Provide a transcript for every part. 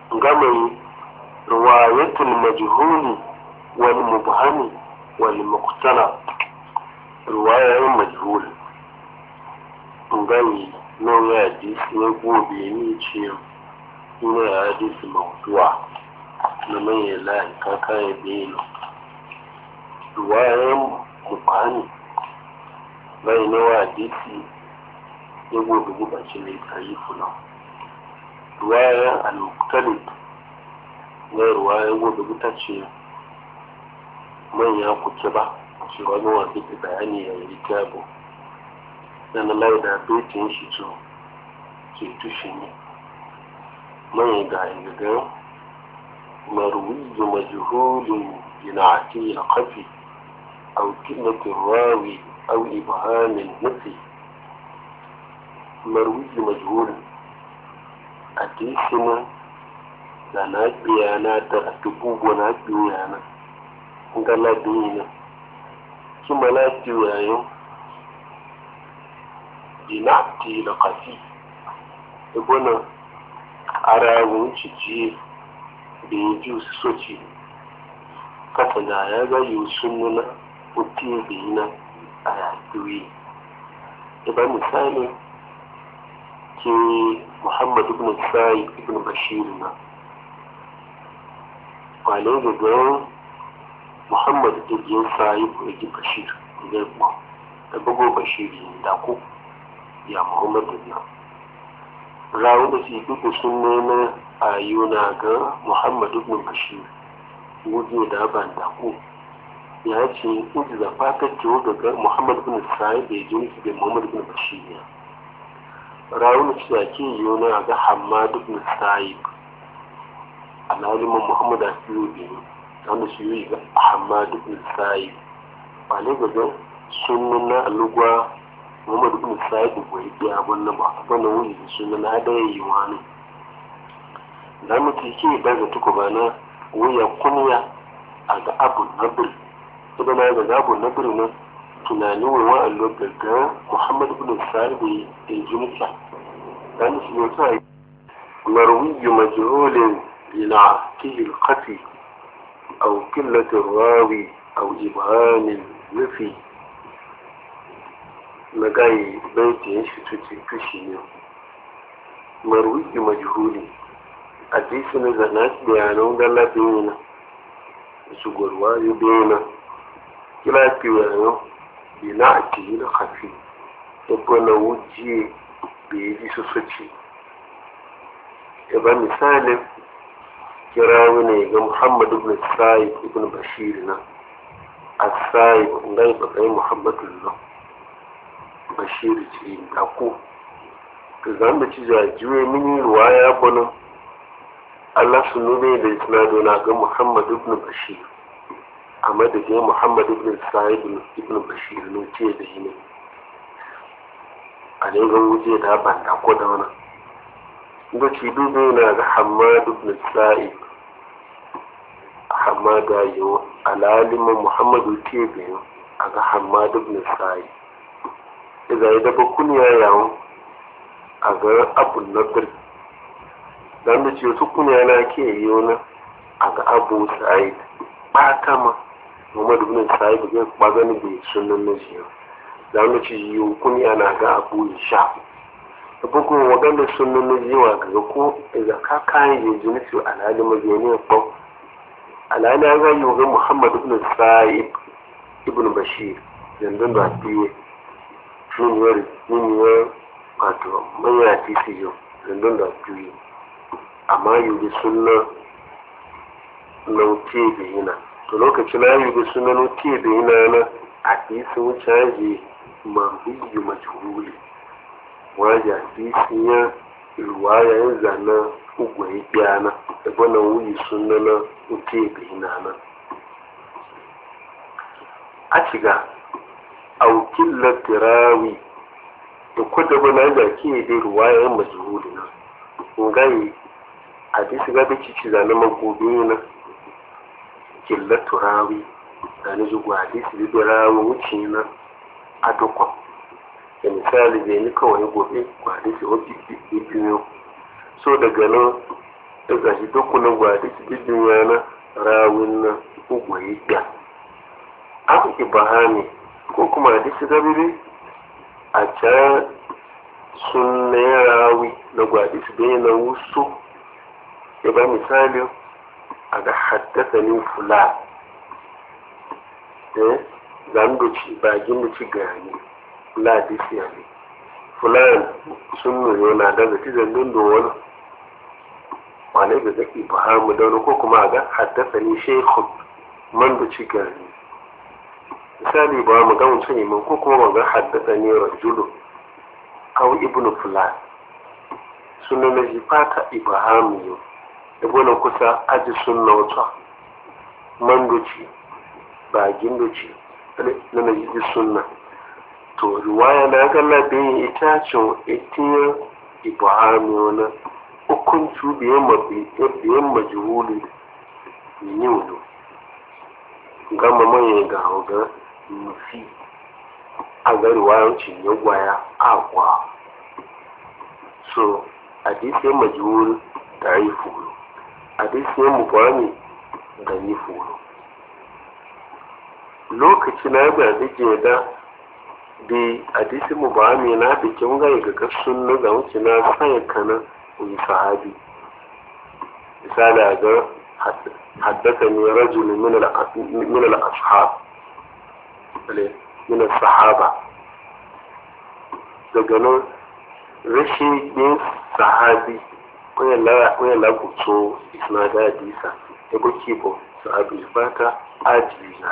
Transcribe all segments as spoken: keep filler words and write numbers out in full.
gamai riwayatul majhuli wal mubhami wal muqtala riwayayin majhul ngai no ya hadisi ne gobe ni ce ina ya hadisi mawdu'a na mai la kaka ya bino riwayayin mubhami bai ne wa hadisi ya gobe gubace ne tarifu na riwayayin al-muqtalid na riwayayin gobe guta ce manya kuke ba ce wani wasu ke bayani ya yi kyabo na na laida betin shi to ke tushe ne manya ga igaga marwiyu majhulun bina'ati al-qafi aw qillati rawi aw ibhamin nafi marwiyu majhul hadisina da na biya na da dubu na biya na ngala dina kuma la tiwayo dinati la qasi ibona arawu ciji bi ju soci kata da ya ga yusunna uti dina aya tuwi idan misali ki Muhammad ibn Sa'id ibn Bashir na wale ga Muhammad ibn Sa'id ibn Bashir ne ba da bugo Bashir da ku ya Muhammad ibn rawu da shi duk sun nuna ayuna ga Muhammad ibn Bashir wuje da ban da ku ya ce inda da fatar ce ga Muhammad ibn Sa'id da jini da Muhammad ibn Bashir ya rawu da shi ake yuna ga Hammad ibn Sa'id alalimin Muhammad Asiyubi wanda su yi ga Ahmad ibn Sa'id ba ne gaga sunan na alugwa Muhammad ibn Sa'id ko yi ya wannan ba wannan wuri sunan na da yayi wani da muke ke daga tuku bana wuya kunya a ga Abu Nabil idan na ga Abu Nabil ne tunani wa Allah gaga Muhammad ibn Sa'id da jinsa dan su yi ta marwi majhulin ila kil qati أو قلة الراوي أو إبهام نفي مجاي بيتي شتوتي كشيني مروي مجهولي حديثنا زنات بيانون دلا بينا سوغور واي بينا كلا بيانو بنعتي لخفي يبقى وجي بيجي سوسوتي يبقى مثال kirawo ne ga Muhammad ibn Sa'id ibn Bashir na As-Sa'id ngai ba kai Muhammadullah Bashir ce da ku to zan da ci jajuwe mini ruwaya bana Allah sunube da isnado na ga Muhammad ibn Bashir amma da ga Muhammad ibn Sa'id ibn Bashir ne ce da shi ne a ne ga wuje da ban da ko da wannan da ci dubu na ga Hammad ibn Sa'id Hammad ayo alalimin Muhammadu Tebe a ga Hammad ibn Sa'id idan ya dafa kunya yawon a ga Abu Nadir dan da ce su kunya na ke yi wani a ga Abu Sa'id ba kama Muhammad ibn Sa'id ga bagani bai sunan najiya dan da ce yi kunya na ga Abu Isha bugun wadanda sunan najiya ga ko idan ka kan yi jini su alalimin zai ko alali ya ga yi ga Muhammad ibn Sa'id ibn Bashir yanzu da biye miniyar miniyar wato manya titi yau yanzu da biye amma yi da suna nauke da yana to lokacin na yi da suna nauke da yana na a tisi wuce yaji mahuyi majhuli wajen a tisi ya ruwaya yin zana ugwai biyana da gwanan wuyi suna na nauke da yana na a ciga aukin latirawi da kuda bana da ke da ruwayan majhuli na ngai a disi ga bici ci zana magobi na killaturawi da ni zuwa hadisi da rawi wuce na a dukkan da misali zai ni kawai gobe ko hadisi wabi biyu so daga nan daga shi duk na gwada shi bibin yana rawin na ugwaye ya aka ibahami ko kuma da shi gabibi a can sun na rawi na gwada shi bai na wusu ya ba misali a ga haddasa ni fula eh zandoci bagin da ci gani fula da shi ne fulan sun nuno na daga tizan dundu wani wane da zaki fahimu da wani ko kuma ga haddasa ni shekun man da ci gani misali ba mu ga mutum ne ko kuma ga haddasa ni rajulu aw ibnu fulan sunan na ji fata ibahamu yau ibnu kusa aji sunna wata man da ci bagin da ci na na ji sunna to riwaya na ga labin itacin itiyar ibahamu na hukunci biyan mafi biyan majhuli ne wani gama manye ga hauga mafi a ga riwayancin ya gwaya agwa so hadisiyar majhul da yi furo hadisiyar mubani da yi furo lokaci na ga dake da bi hadisi mubani na bikin ga ga sunna ga wuce na sai kana wani sahabi misali a ga حدثني رجل من من الأصحاب من الصحابة daga nan rashin yin sahabi wani laguto isna da hadisa ya buki bo sahabi fata ajiye na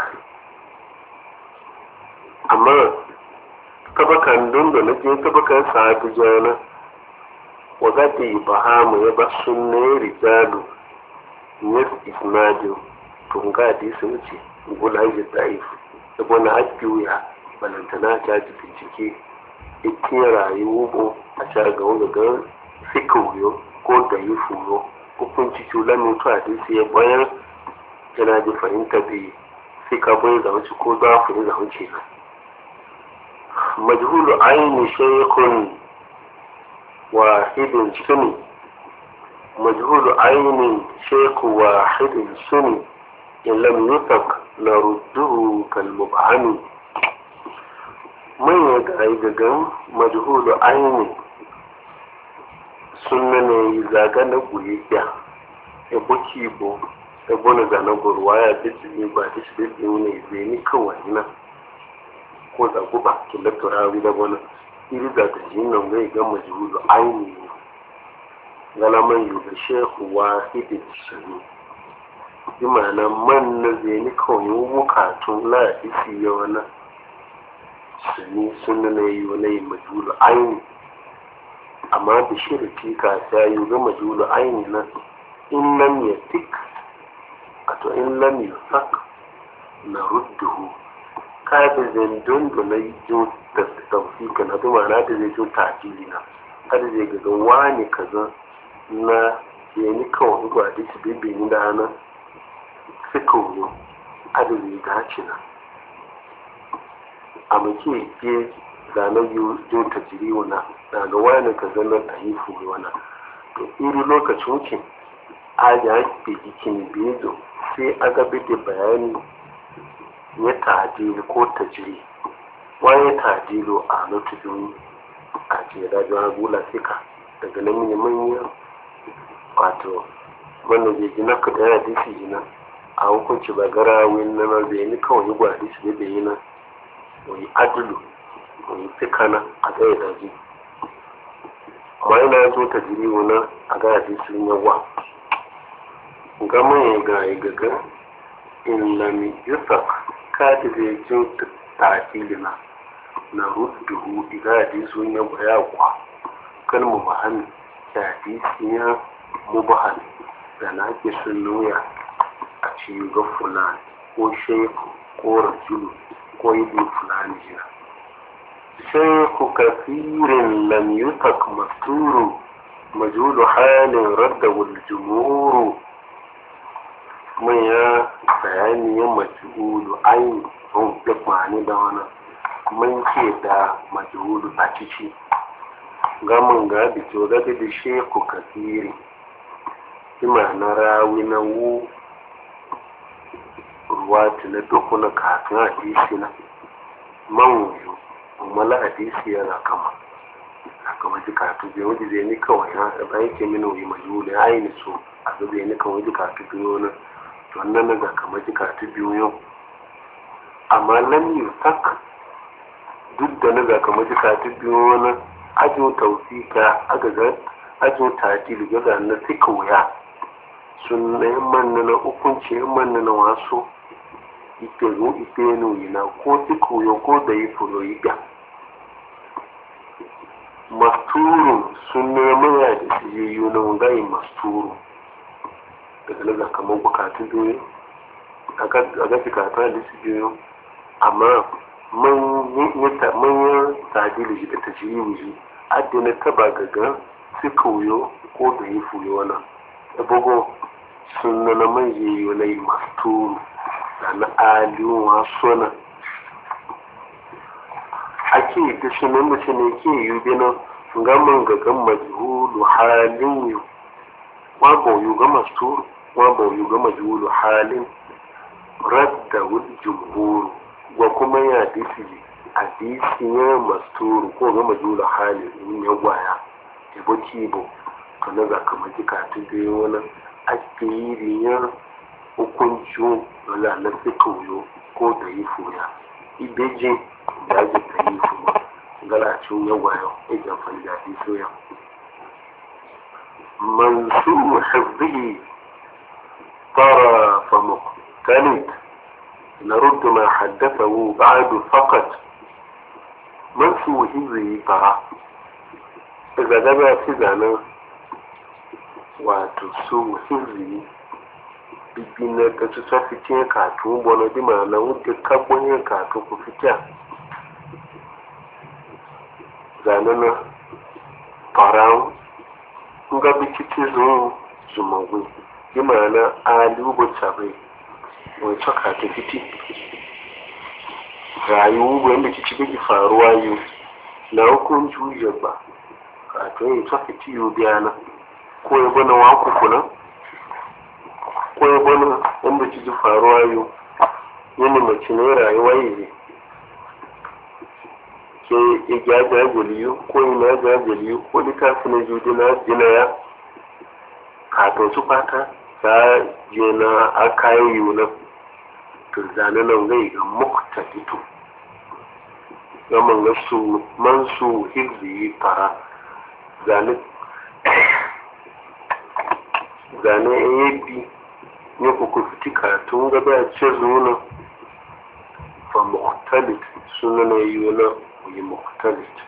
amma tabakan dundu na je tabakan sahabi jana wa za ta yi bahamu ya ba sunne rijalu yes isnadu tun ga hadisi wuce gula ya daif da wani haƙƙi ya balantana ta ji bincike ikin rayuwa ko a caga wani ga fikawo ko da yi furo hukunci culan mutu hadisi ya bayan yana ji fahimta bai fika bai da wuce ko za fi da wuce na majhulu aini shaykhun wahidun suni مجهول عين شيخ واحد سني إن لم يثق نرده كالمبهم من يدعي جم مجهول عين سنة إذا كان بويا يبكي بو يبون زنا برواية بتجي بعد شبه يوم يزيني كوانا كوزا كوبا كلا تراوي لبنا إذا تجينا ويجا مجهول عين gana man yi da shehu wa hidin sani bi ma'ana man na zai kawai bukatun la'adisi ya wani sani suna na yi wani yi majulu aini amma da shirki ka ta yi ga majulu aini na in lam ya tik a to in lam ya sak na rudduhu ka da zandun da na yi jo da tafika na bi ma'ana da zai jo tajili na kada zai gaga wani kaza na yani kawai ga da su bibin da na suka wuyo adali da haci na a muke ke zanen yau ta jiri wana na ga wani ka zanen a yi furi wana to iri lokacin wuce a ya ke jikin biyu sai a gabi da bayani ya tajiri ko ta jiri wani tajiro a lokacin a jera da gula sika daga nan yi manyan wato wanda zai gina ka da yana disi gina a hukunci ba gara wani na zai ni kawai gwa disi da yi na wani adulu wani fikana a tsaye da ji amma yana zo ta jiri wani a gaya disi yawa gama ya ga ya gaga in lami yusuf kati zai jin tafilina na rudu iga disi yawa ya kwa kalmu mahani da disi ya mubahal da na ke sun nuya a cikin ga fulani ko sheku ko rajulu ko ibi fulani jira sheku kafirin lam yutak masturu majulu halin radda wal jumuru mun ya bayani ya majulu ayin don duk mani da wani mun ke da majulu a ciki gamin ga bito da da sheku kafirin ima na rawi na wu ruwati na dokuna kafin hadisi na man wuyo umala hadisi yana kama kama ji kafin biyu wajen zai ni kawai na bayan ke mini wuyi majuli ya aini so a zai ni kawai ji kafin biyu na to wannan na ga kama ji kafin biyu yau amma nan yi sak duk da na ga kama ji kafin biyu na ajin tausika agaga ajin tadili ga na sika wuya sun na yin manna na hukunci yin manna na wasu ike zo ike nuyi na ko sika wuya ko da yi fulo yi ga masturu sun nemi ya da su yi yi na wungayi masturu daga na ga kamar bukatun biyu a ga bukatun da su biyu amma manyan tadili da ta ji yi wuji adina taba gaga suka wuyo ko da yi fuyo na ebogo sun na man yi na yi masturu da na aliyuwa suna ake da shi nan mace ne ke yi bina gaman gagan majhulu halin yi wa bauyu ga masturu wa bauyu ga majhulu halin radda wul jumhuru wa kuma ya disi hadisi ya masturu ko ga majula hali in ya gwaya ibo kibo to na za ka maji ka ta biyo wani akiri ya hukunci wala na fitoyo ko da yi fuya ibeji da ji ta yi fuwa galacin ya gwaya ya amfani da hadisi ya mansuru hifzihi طرف مختلف نرد ما حدثه بعد فقط man su hizri fara daga gaba ci zanen wato su hizri bibi na ta su ta fice katu bono di mana wadda kagbon yin katu ku fita zanen na fara nga biki ci zuwa zumagwai di mana alibu tsabai wani tsaka ta fiti rayuwa wanda ci cikin faruwa yau na hukun juya ba ka to yi ta fiti yau biya na ko ya bana waku kuna ko ya bana wanda ci faruwa yau yana mace ne rayuwa yi ke ya gyaja galiyo ko yi na gyaja galiyo ko littafi na juji na jina ya ka to su fata ta je na aka yi yiwu na to zane nan gai ga mukta fito gaman ga su man su hizbi fara zane zane yabi ne ku ku fiti karatun gaba ya ce zuwa fa muktalit suna na yi na yi muktalit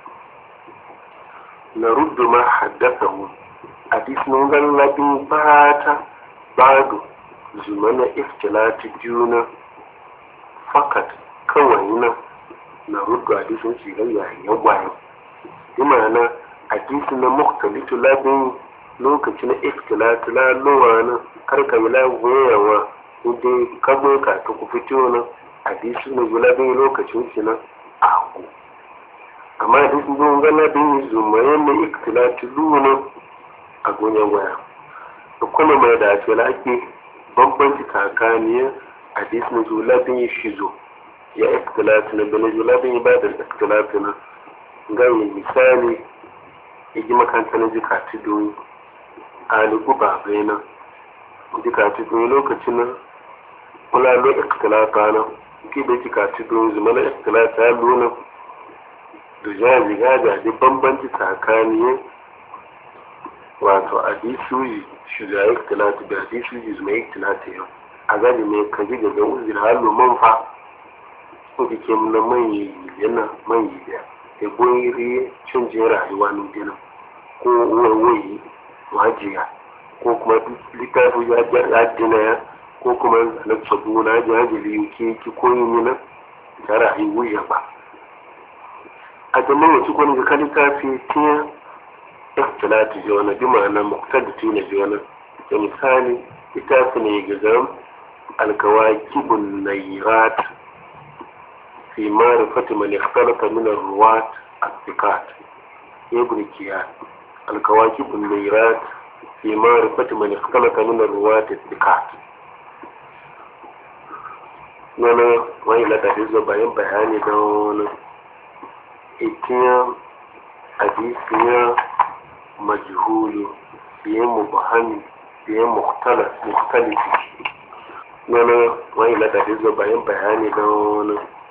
na ruddu ma haddasa mu hadis nun gan labin bata bado zumana iftilati juna fakat kawai na na rudu hadisun shigar yayin yagwayo imana hadisi na muktalitu labin lokaci na iftilati la lowa na karkamila goyawa inda kagbo ka ta ku fito na hadisi na gulabin lokacin shi na agu amma hadisi don gana bin zumayen na iftilati luna a gonyan waya da kuma mai da ake lake bambanci kakaniyar hadis na julabin yi shizo ya ikhtilati na bane julabin yi ba da ikhtilati na gani misali ya ji makanta na jikati doyi aliku babai na jikati doyi lokacin na kulalo ikhtilata na ki da jikati doyi zuma na ikhtilata ya luna da jazi gaga da bambanci kakaniyar wato hadisu yi shiga ikhtilati da hadisu yi zuma ikhtilati yau a gani mai kaji daga uzir halu manfa ko kike na mai yana mai da e goyire canjin rayuwa nan dina ko wai wajiya ko kuma littafi ya ya dina ya ko kuma na sabu na jajiri yake ki koyi mina da rayuwa ya ba a jama'a wasu kwani ga kalitafi tiya ikhtilati jona bi ma'ana muqtadati na jona da misali littafi ne ga zam الكواكب النيرات في معرفة من اختلط من الرواة الثقات يبني كيان الكواكب النيرات fi ma'rifati man ikhtalafa min ar-ruwat thiqat nana wani la da zo bayan bayani da wani itiya hadisiya majhulu biyan mubahami biyan mukhtalaf mukhtalif nana wani la da zo bayan bayani da wani